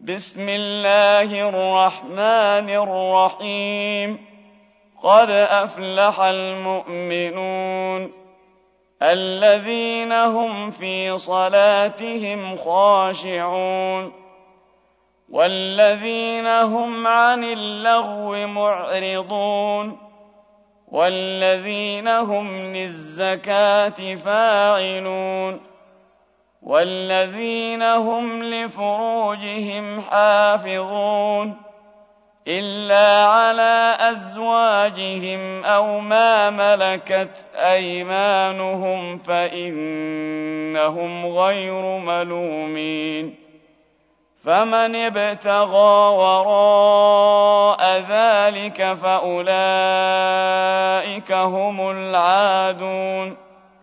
بسم الله الرحمن الرحيم قد أفلح المؤمنون الذين هم في صلاتهم خاشعون والذين هم عن اللغو معرضون والذين هم للزكاة فاعلون والذين هم لفروجهم حافظون إلا على أزواجهم أو ما ملكت أيمانهم فإنهم غير ملومين فمن ابتغى وراء ذلك فأولئك هم العادون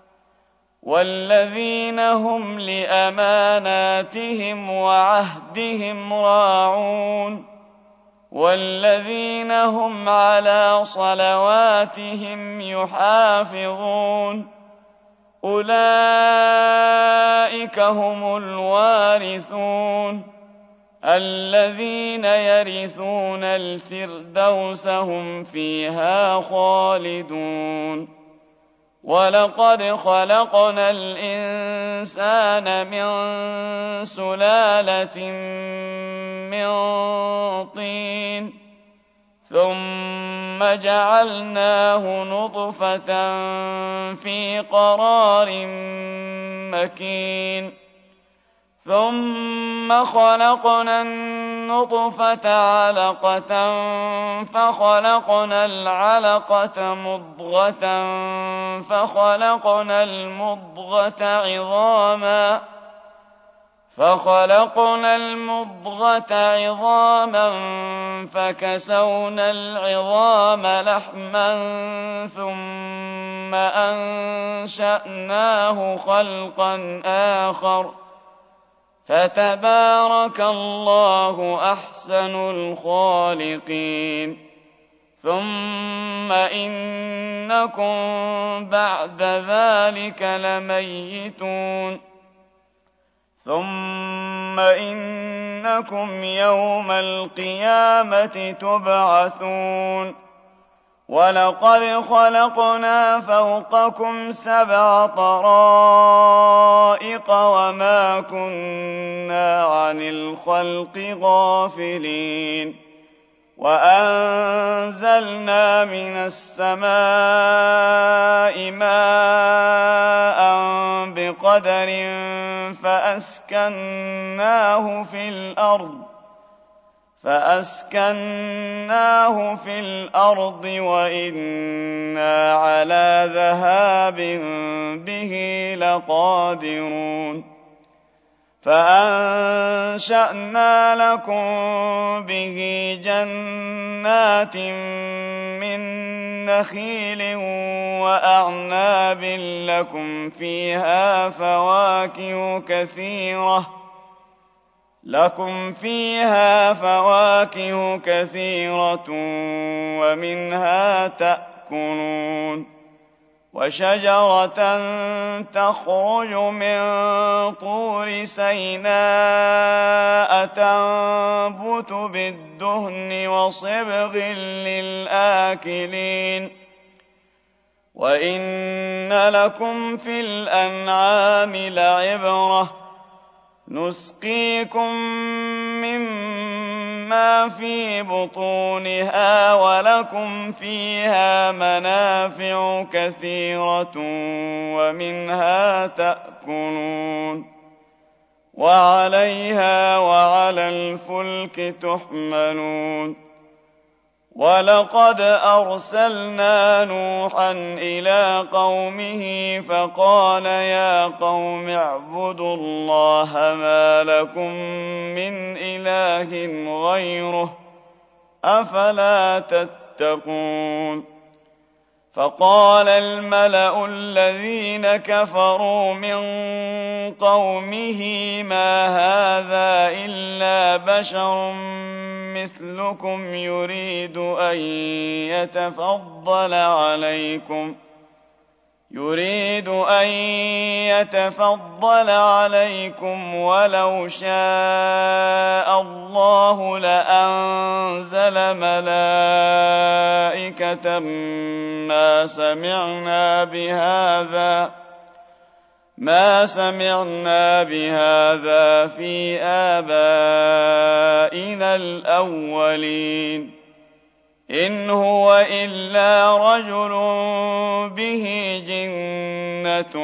والذين هم لأماناتهم وعهدهم راعون والذين هم على صلواتهم يحافظون أولئك هم الوارثون الذين يرثون الفردوس هم فيها خالدون ولقد خلقنا الإنسان من سلالة من طين ثم جعلناه نطفة في قرار مكين ثم خلقنا النطفة علقة فخلقنا العلقة مضغة فخلقنا المضغة عظاما فكسونا العظام لحما ثم أنشأناه خلقا آخر فتبارك الله أحسن الخالقين ثم إنكم بعد ذلك لميتون ثم إنكم يوم القيامة تبعثون ولقد خلقنا فوقكم 7 طرائق وما كنا عن الخلق غافلين وأنزلنا من السماء ماء بقدر فأسكناه في الأرض وإنا على ذهاب به لقادرون فأنشأنا لكم به جنات من نخيل وأعناب لكم فيها فواكه كثيرة ومنها تأكلون وشجرة تخرج من طور سيناء تنبت بالدهن وصبغ للآكلين وإن لكم في الأنعام لعبرة نسقيكم مما في بطونها ولكم فيها منافع كثيرة ومنها تأكلون وعليها وعلى الفلك تحملون ولقد أرسلنا نوحا إلى قومه فقال يا قوم اعبدوا الله ما لكم من إله غيره أفلا تتقون فقال الملأ الذين كفروا من قومه ما هذا إلا بشر مثلكم يريد أن يتفضل عليكم ولو شاء الله الله لأنزل ملائكة ما سمعنا بهذا في آبائنا الأولين إن هو إلا رجل به جنة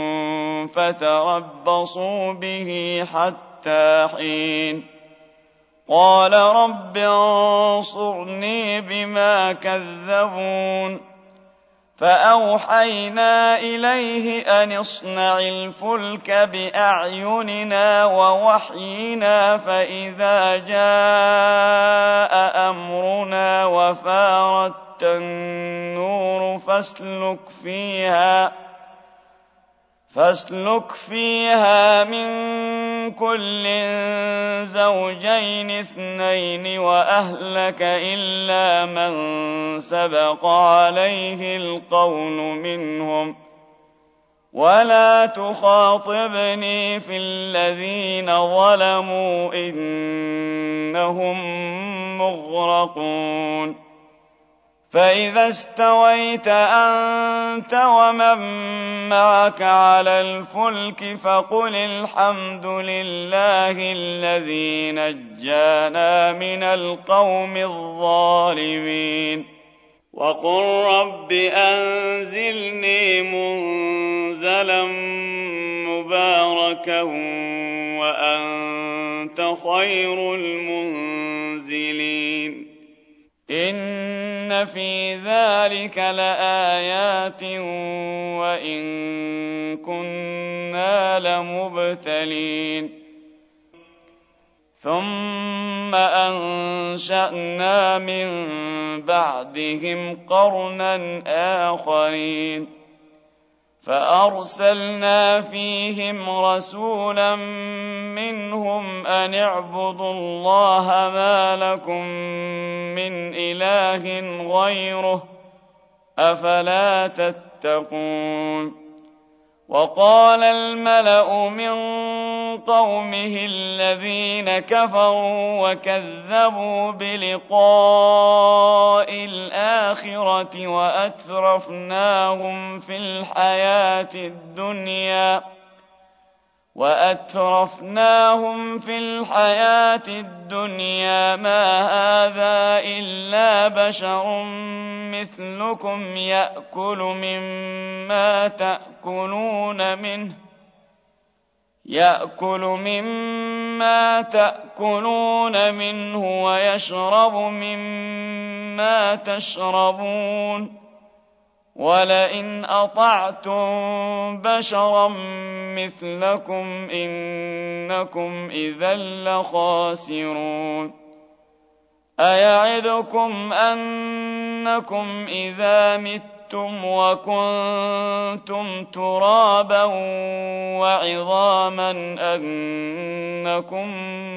فتربصوا به حتى حين قال رب انصرني بما كذبون فأوحينا إليه أن اصنع الفلك بأعيننا ووحينا فإذا جاء أمرنا وفارت النور فاسلك فيها من كل زوجين اثنين وأهلك إلا من سبق عليه القول منهم ولا تخاطبني في الذين ظلموا إنهم مغرقون فإذا استويت أنت ومن معك على الفلك فقل الحمد لله الذي نجانا من القوم الظالمين وقل رب أنزلني منزلا مباركا وأنت خير المنزلين إن في ذلك لآيات وإن كنا لمبتلين ثم أنشأنا من بعدهم قرنا آخرين فأرسلنا فيهم رسولا منهم أن اعبدوا الله ما لكم من إله غيره أفلا تتقون وقال الملأ من قومه الذين كفروا وكذبوا بلقاء الآخرة وأترفناهم في الحياة الدنيا ما هذا إلا بشر مثلكم يأكل مما تأكلون منه ويشرب مما تشربون ولئن أطعتم بشرا مثلكم إنكم إذا لخاسرون أيعدكم أنكم إذا متم وكنتم ترابا وعظاما أنكم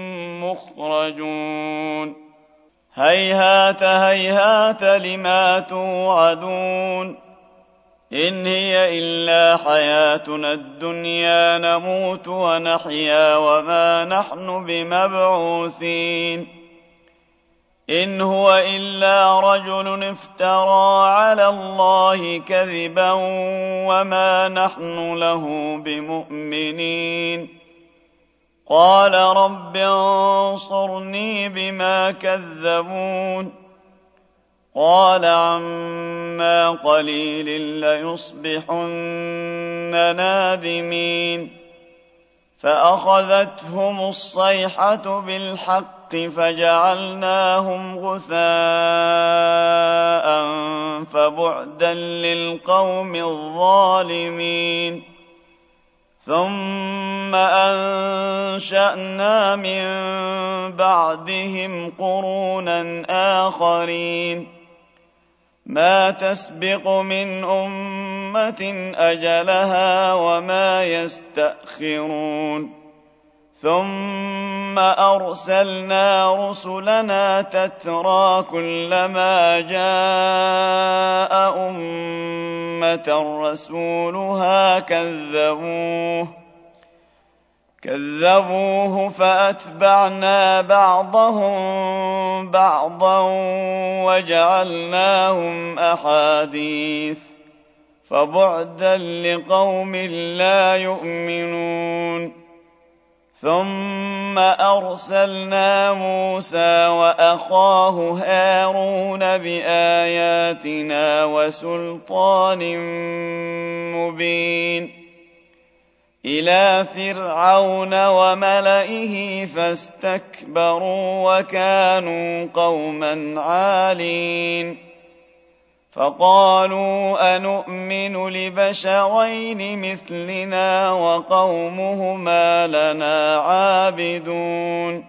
مخرجون هيهات هيهات لما توعدون إن هي إلا حياتنا الدنيا نموت ونحيا وما نحن بمبعوثين إن هو إلا رجل افترى على الله كذبا وما نحن له بمؤمنين قال رب انصرني بما كذبون قال عما قليل ليصبحن نادمين فأخذتهم الصيحة بالحق فجعلناهم غثاء فبعدا للقوم الظالمين ثم أنشأنا من بعدهم قرونا آخرين ما تسبق من أمة أجلها وما يستأخرون ثم أرسلنا رسلنا تترى كلما جاء أمة رسولها كذبوه كذبوه فأتبعنا بعضهم بعضا وجعلناهم أحاديث فبعدا لقوم لا يؤمنون. ثم أرسلنا موسى وأخاه هارون بآياتنا وسلطان مبين إلى فرعون وملئه فاستكبروا وكانوا قوما عالين. فقالوا أنؤمن لبشرين مثلنا وقومهما لنا عابدون.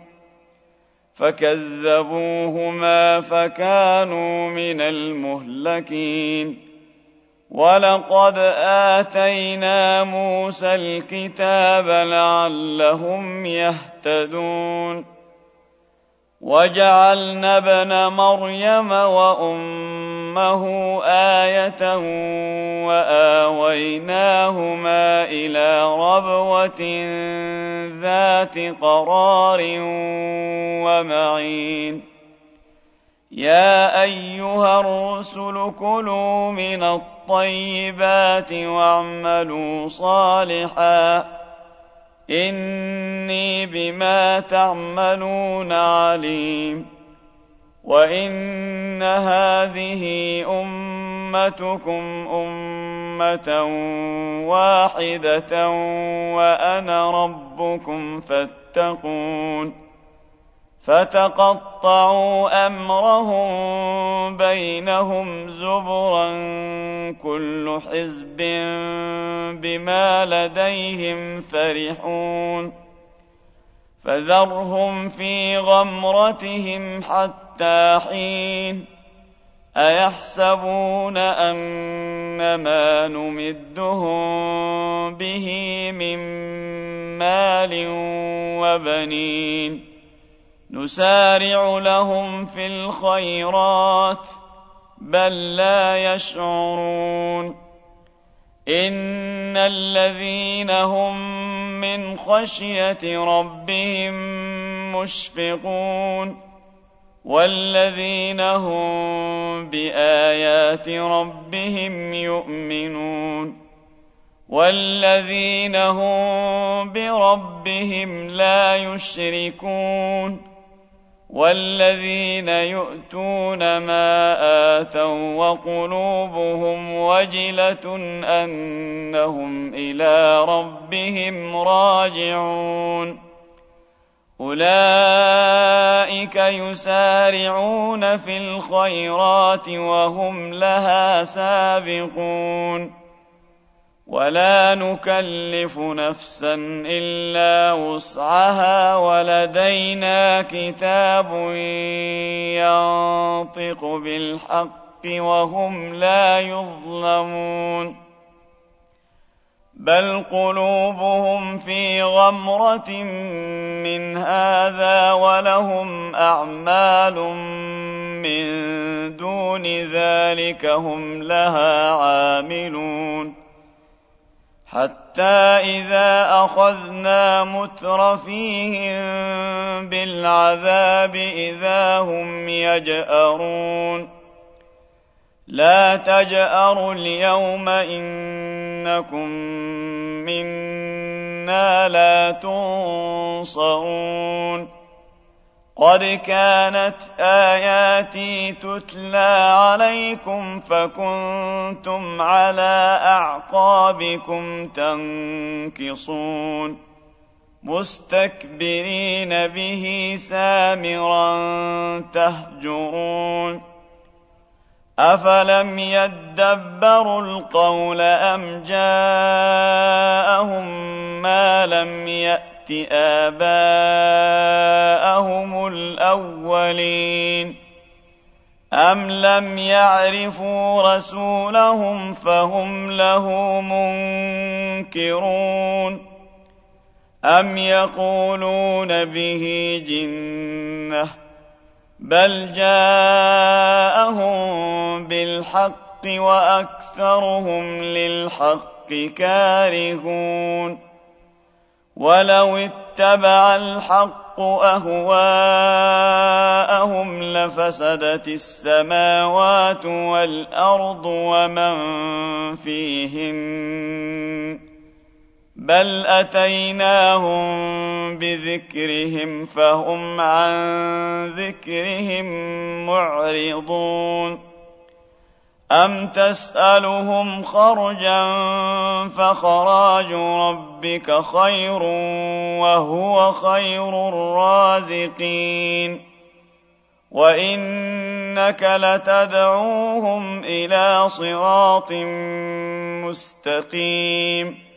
فكذبوهما فكانوا من المهلكين. ولقد آتينا موسى الكتاب لعلهم يهتدون. وجعلنا ابن مريم وأمه آية وآويناهما إلى ربوة ذات قرار ومعين. يا أيها الرسل كلوا من الطيبات واعملوا صالحا إني بما تعملون عليم. وإن هذه أمتكم أمة واحدة وأنا ربكم فاتقون. فتقطعوا أمرهم بينهم زبرا كل حزب بما لديهم فرحون. فذرهم في غمرتهم حتى حين. أيحسبون أن ما نمدهم به من مال وبنين نسارع لهم في الخيرات بل لا يشعرون. إن الذين هم من خشية ربهم مشفقون والذين هم بآيات ربهم يؤمنون والذين هم بربهم لا يشركون والذين يؤتون ما آتوا وقلوبهم وجلة أنهم إلى ربهم راجعون. أولئك يسارعون في الخيرات وهم لها سابقون. ولا نكلف نفسا إلا وسعها ولدينا كتاب ينطق بالحق وهم لا يظلمون. بل قلوبهم في غمرة من هذا ولهم أعمال من دون ذلك هم لها عاملون. حتى إذا أخذنا مترفيهم بالعذاب إذا هم يجأرون. لا تجأروا اليوم إنكم منا لا تنصرون. قد كانت آياتي تتلى عليكم فكنتم على أعقابكم تنكصون مستكبرين به سامرا تهجرون. أفلم يدبروا القول أم جاءهم ما لم يأت آباءهم الأولين أم لم يعرفوا رسولهم فهم له منكرون. أم يقولون به جنة بل جاءهم بالحق وأكثرهم للحق كارهون. ولو اتبع الحق أهواءهم لفسدت السماوات والأرض ومن فيهن بل أتيناهم بذكرهم فهم عن ذكرهم معرضون أم تسألهم خرجا فخراج ربك خير وهو خير الرازقين وإنك لتدعوهم إلى صراط مستقيم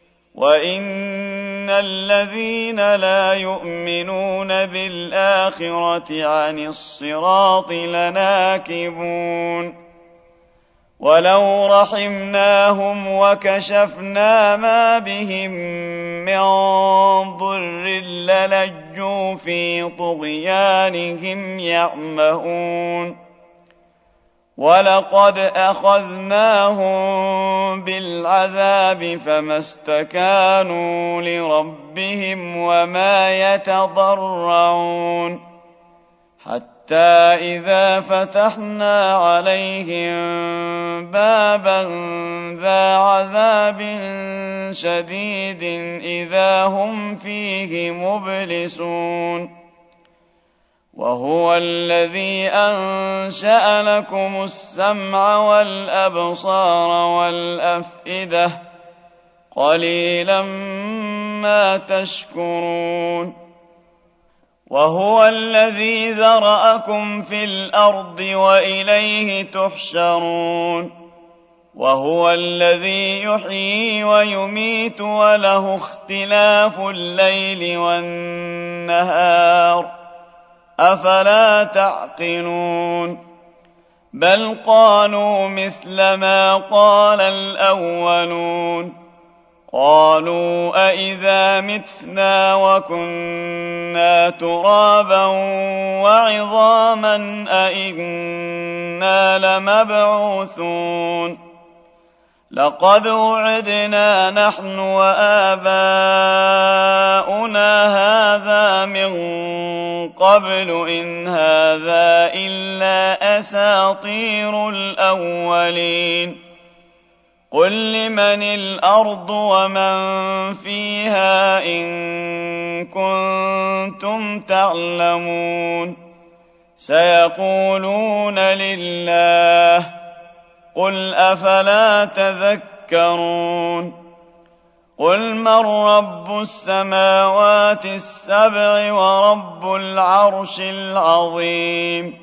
وإن الذين لا يؤمنون بالآخرة عن الصراط لناكبون ولو رحمناهم وكشفنا ما بهم من ضر للجوا في طغيانهم يعمهون ولقد أخذناهم بالعذاب فما استكانوا لربهم وما يتضرعون حتى إذا فتحنا عليهم بابا ذا عذاب شديد إذا هم فيه مبلسون وهو الذي أنشأ لكم السمع والأبصار والأفئدة قليلا ما تشكرون وهو الذي ذرأكم في الأرض وإليه تحشرون وهو الذي يحيي ويميت وله اختلاف الليل والنهار أفلا تعقلون بل قالوا مثل ما قال الأولون قالوا أئذا متنا وكنا ترابا وعظاما أئنا لمبعوثون لقد وعدنا نحن وآباؤنا هذا من قبل إن هذا إلا أساطير الأولين قل لمن الأرض ومن فيها إن كنتم تعلمون سيقولون لله قل أفلا تذكرون قل من رب السماوات السبع ورب العرش العظيم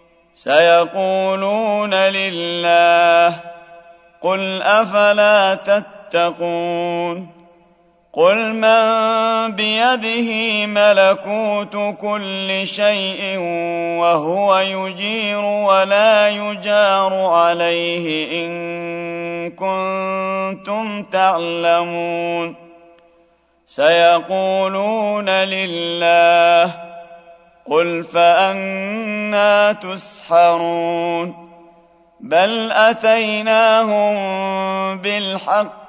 سيقولون لله قل أفلا تتقون قل من بيده ملكوت كل شيء وهو يجير ولا يجار عليه إن كنتم تعلمون سيقولون لله قل فأنى تسحرون بل أتيناهم بالحق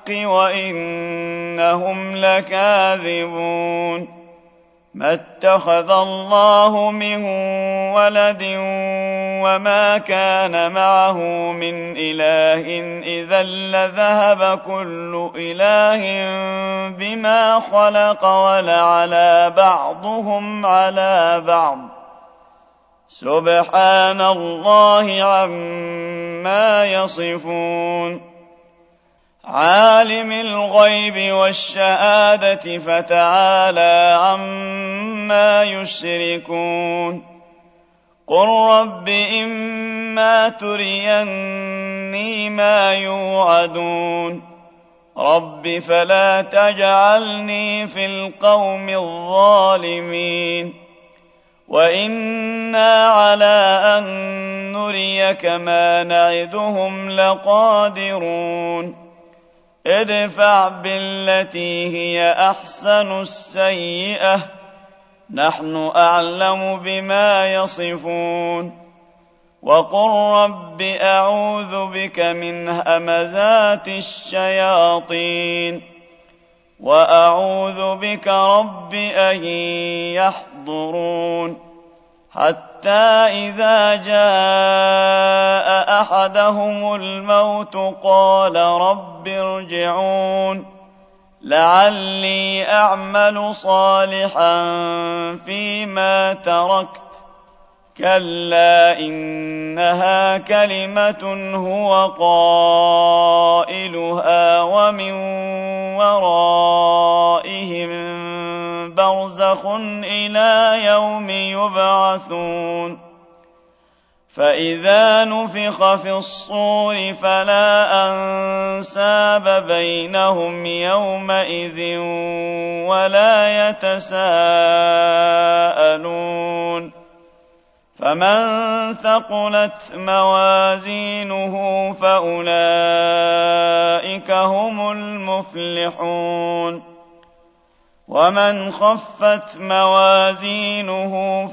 وإنهم لكاذبون ما اتخذ الله من ولد وما كان معه من إله إذا لذهب كل إله بما خلق ولعلى بعضهم على بعض سبحان الله عما يصفون عالم الغيب والشهادة فتعالى عما يشركون قل رب إما تريني ما يوعدون رب فلا تجعلني في القوم الظالمين وإنا على أن نريك ما نعدهم لقادرون ادفع بالتي هي أحسن السيئة نحن أعلم بما يصفون وقل رب أعوذ بك من همزات الشياطين وأعوذ بك رب أن يحضرون حتى إذا جاء أحدهم الموت قال رب ارجعون لعلي أعمل صالحا فيما تركت كلا إنها كلمة هو قائلها ومن ورائهم برزخ إلى يوم يبعثون فإذا نفخ في الصور فلا أنساب بينهم يومئذ ولا يتساءلون فمن ثقلت موازينه فأولئك هم المفلحون ومن خفت موازينه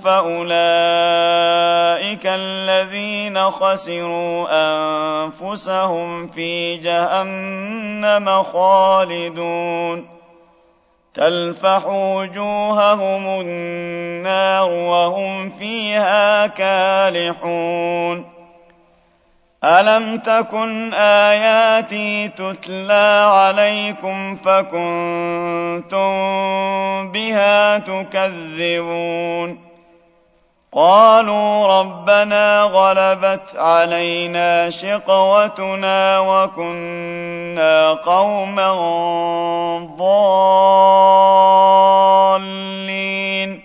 فأولئك الذين خسروا أنفسهم في جهنم خالدون تلفح وجوههم النار وهم فيها كالحون ألم تكن آياتي تتلى عليكم فكنتم بها تكذبون قالوا ربنا غلبت علينا شقوتنا وكنا قوما ضالين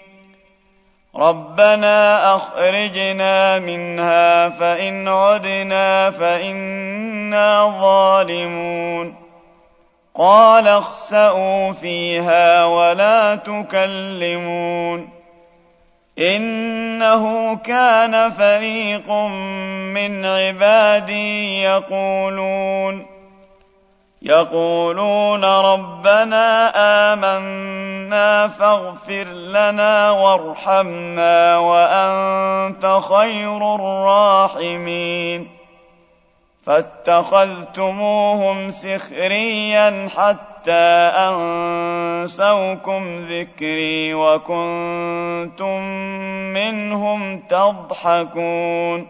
ربنا أخرجنا منها فإن عدنا فإنا ظالمون قال اخسئوا فيها ولا تكلمون إنه كان فريق من عبادي يقولون ربنا آمنا فاغفر لنا وارحمنا وأنت خير الراحمين فاتخذتموهم سخريا حتى أنسوكم ذكري وكنتم منهم تضحكون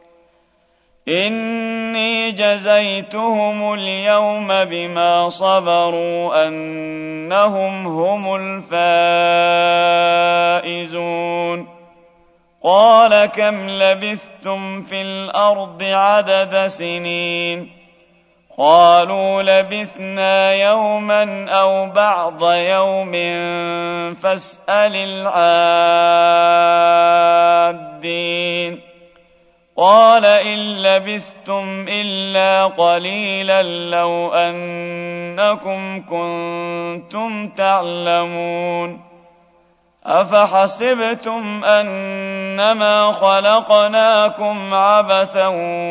إني جزيتهم اليوم بما صبروا أنهم هم الفائزون قال كم لبثتم في الأرض عدد سنين قالوا لبثنا يوما أو بعض يوم فاسأل العادين قال إن لبثتم إلا قليلا لو أنكم كنتم تعلمون أفحسبتم أنما خلقناكم عبثا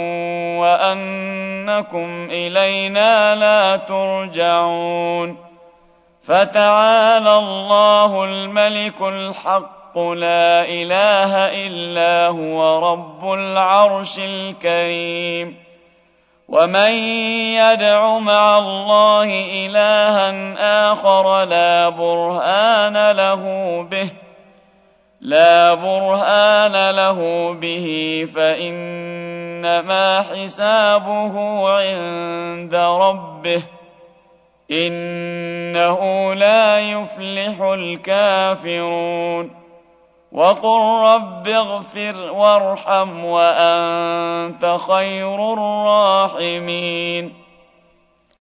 وأنكم إلينا لا ترجعون فتعالى الله الملك الحق لا إله إلا هو رب العرش الكريم ومن يدع مع الله إلها آخر لا برهان له به فإنما حسابه عند ربه إنه لا يفلح الكافرون وقل رب اغفر وارحم وأنت خير الراحمين